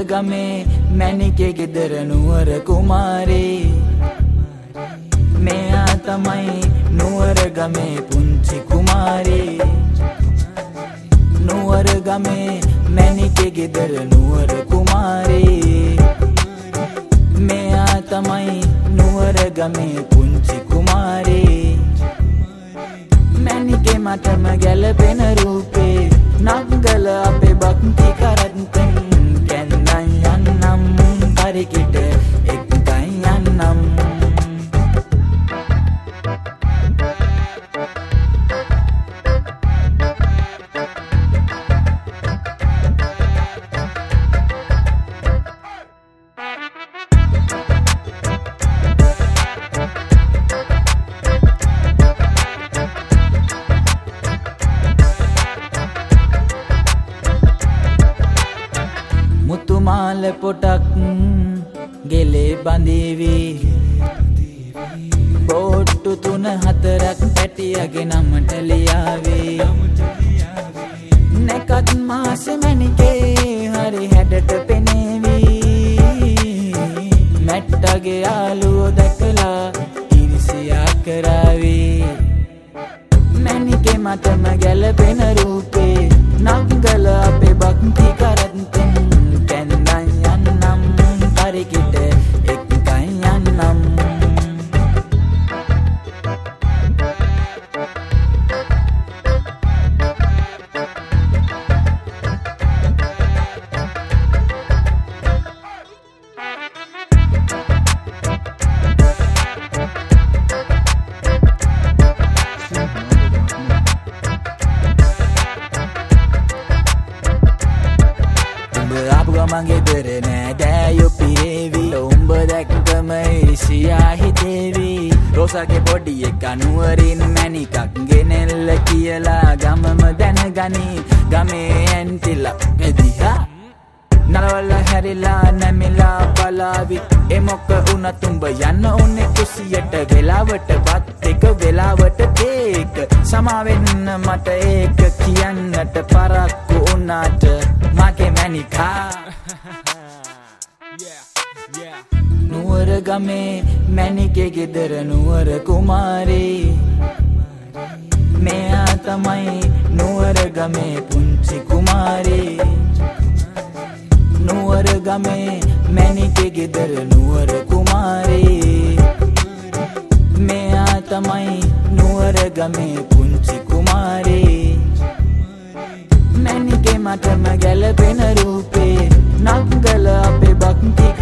ගමේ මැණිකේ ගෙදර නුවර කුමාරී මෙයා තමයි නුවර ගමේ පුංචි කුමාරී නුවර ගමේ මැණිකේ ගෙදර නුවර කුමාරී මෙයා තමයි නුවර ගමේ පුංචි කුමාරී මැණිකේ මටම ගැලපෙන රූපේ නංගල අපේ භක්ති කරත්තෙන් කැන්දන් යන්නම් පරිකිට එක්කයි යන්නම් මුතුමාල පොටක් ගෙලේ බඳීවි බෝට්ටු 3-4ක් පැටියගේ නමට ලියාවේ නැකත් මාසෙ මැණිකේ හරි හැඩට පෙනේවි මැට්ටගේ යාළුවෝ දැකලා ඉරිසියා කරාවේ මැණිකේ මටම ගැලපෙන රූපේ නංගල අපේ භක්ති කරත්තෙන් කැන්දන් යන්නම් පරිකිට එක්කයි යන්නම් මගේ දර නෑ දෑයෝ පිරේවි උඹ දැක්කම ඉරිසියා හිතේවි රෝසගේ පොඩි එක නුවරින් මැණිකක් ගෙනෙල්ල කියලා ගමම දැනගනි ගමේ ඇන්තිලා එදිහා නලවල හැරිලා නැමිලා පලාවි එමොක්ක උනත් උඹ යන්න ඕනේ කුසියට වෙලාවට බත් එක වෙලාවට කේක් සමාවෙන්න මට ඒක කියන්නට පරක්කු උනාට මගේ මැණිකා නුවර ගමේ මැණිකේ ගෙදර නුවර කුමාරී මෙයා තමයි නුවර ගමේ පුංචි කුමාරී නුවර ගමේ මැණිකේ ගෙදර නුවර කුමාරී මෙයා තමයි නුවර ගමේ පුංචි කුමාරී මැණිකේ මටම ගැලපෙන රූපේ නංගල අපේ භක්ති